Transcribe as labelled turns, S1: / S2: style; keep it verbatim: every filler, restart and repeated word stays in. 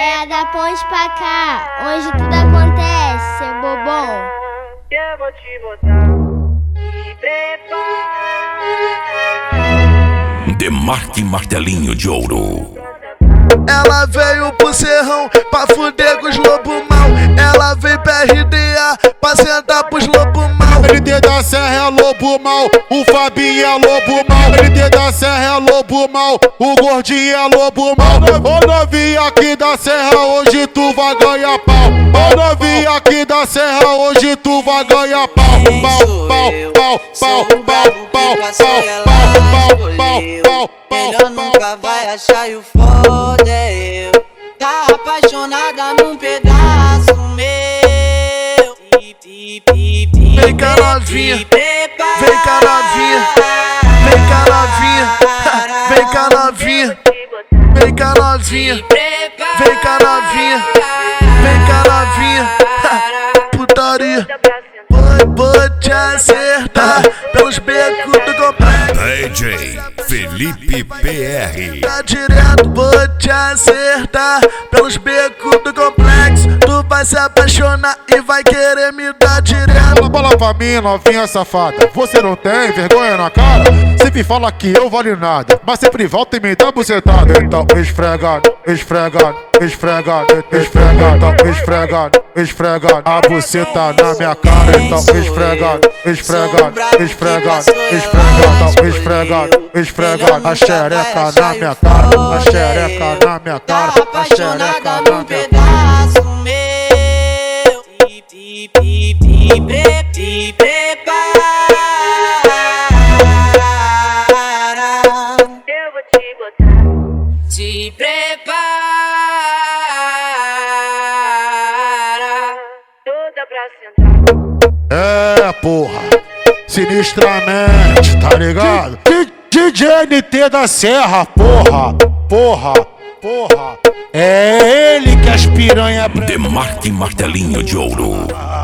S1: É da ponte pra cá, onde tudo acontece, seu bobão.
S2: Eu vou te botar. Se prepara.
S3: Demarque Martelinho de Ouro.
S4: Ela veio pro serrão pra fuder com os lobo mal. Ela veio pra R D A pra sentar pros lobo mal.
S5: L D da Serra é lobo mal, o Fabinho é lobo mal. L D da Serra é lobo mal, o Gordinho é lobo mal. Ô novinha aqui da Serra, hoje tu vai ganhar pau. Ô novinha aqui da Serra, hoje tu vai ganhar pau. Pau, pau, pau, pau, pau, pau, pau, pau, pau, pau.
S6: Melhor nunca vai achar e o foda é eu. Tá apaixonada num pedaço meu.
S4: Vem cá novinha, vem cá novinha, vem cá novinha, vem cá novinha, vem cá novinha, vem cá novinha, vem cá novinha, putaria. Vou, vou te acertar pelos becos do complexo.
S3: D J Felipe P R.
S4: Tá direto, vou te acertar pelos becos do complexo. Tu vai se apaixonar e vai querer me dar direto.
S5: Fala bola pra mim, novinha safada. Você não tem vergonha na cara? Sempre fala que eu vale nada, mas sempre volta e me dá bucetada. Então esfregado, esfregado, esfregado, esfregado, então esfregado, esfregado. A buceta na minha cara. Então esfregado, esfregado, esfregado, esfregado, então esfregado, esfregado. A xereca na minha cara, a xereca na minha cara, a xereca na minha cara.
S6: Te prepara.
S2: Eu vou te botar.
S6: Te prepara.
S2: Toda pra sentar.
S5: É, porra, sinistramente, tá ligado? D J N T da Serra, porra, porra, porra. É ele que as piranha.
S3: Demarque Martelinho de Ouro.